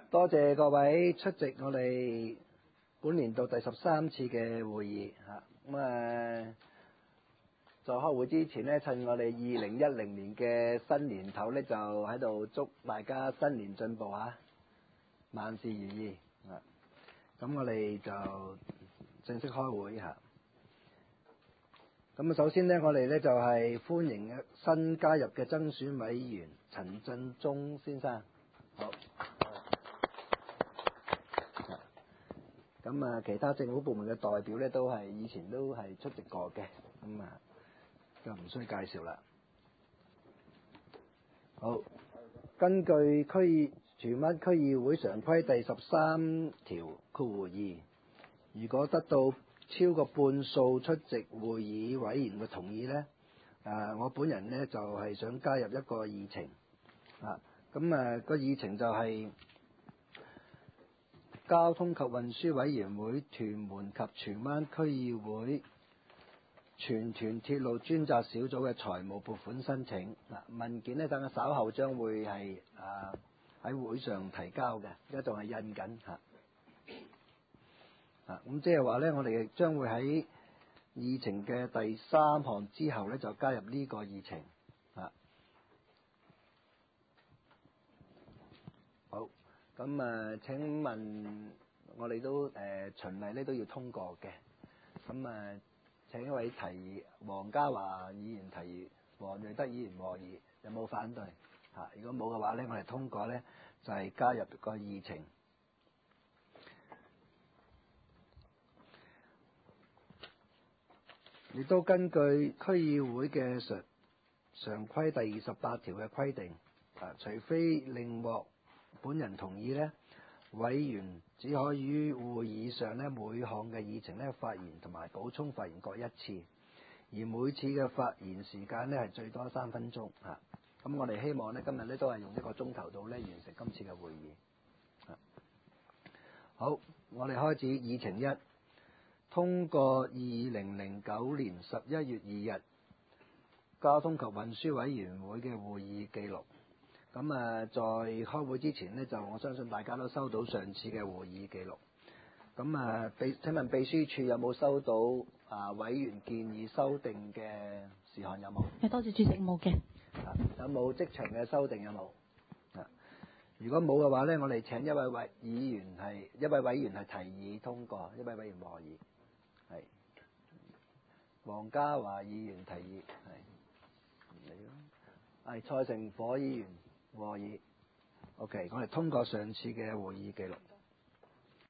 多謝各位出席我哋本年度第13次嘅會議嚇。在開會之前呢，趁我哋2010年嘅新年頭呢，就喺度祝大家新年進步嚇，萬事如意啊！咁我哋就正式開會嚇。咁首先呢，我哋呢就係歡迎新加入嘅增選委員陳振中先生。好。咁其他政府部門嘅代表呢，都係以前都係出席過嘅，咁就唔需要介紹啦。好，根據荃灣區議會常規第13條括弧2，如果得到超過半數出席會議委員嘅同意呢，我本人呢就係想加入一個議程個議程就係交通及運輸委員會屯門及荃灣區議會全團鐵路專責小組嘅財務撥款申請。文件呢，等下稍後將會係喺會上提交嘅，而家仲係印緊嚇。咁即係話呢，我哋將會喺議程嘅第3項之後呢，就加入呢個議程。好，咁請問我哋都循例呢都要通過嘅。咁請一位提議，黃家華議員提議，黃瑞德議員和議，有冇反對？如果冇嘅話呢，我哋通過呢就係加入個議程。亦都根據區議會嘅常規第28條嘅規定，除非另獲本人同意呢，委員只可以於會議上呢每項嘅議程呢發言同埋補充發言各一次，而每次嘅發言時間呢係最多3分鐘。咁我哋希望呢今日呢都係用1個鐘頭度呢完成今次嘅會議。好，我哋開始議程1，通過2009年11月2日交通及運輸委員會嘅會議記錄。咁在開會之前呢，就我相信大家都收到上次嘅會議記錄。咁請問秘書處有冇收到委員建議修訂嘅事項有冇？ 多謝主席，冇嘅。 有冇即場嘅修訂有冇？如果冇嘅話呢，我哋請一位委員係提議通過，一位委員和議。係黃家華議員提議，係你咯。係蔡成火議員和議。OK， 我哋通過上次嘅會議記錄。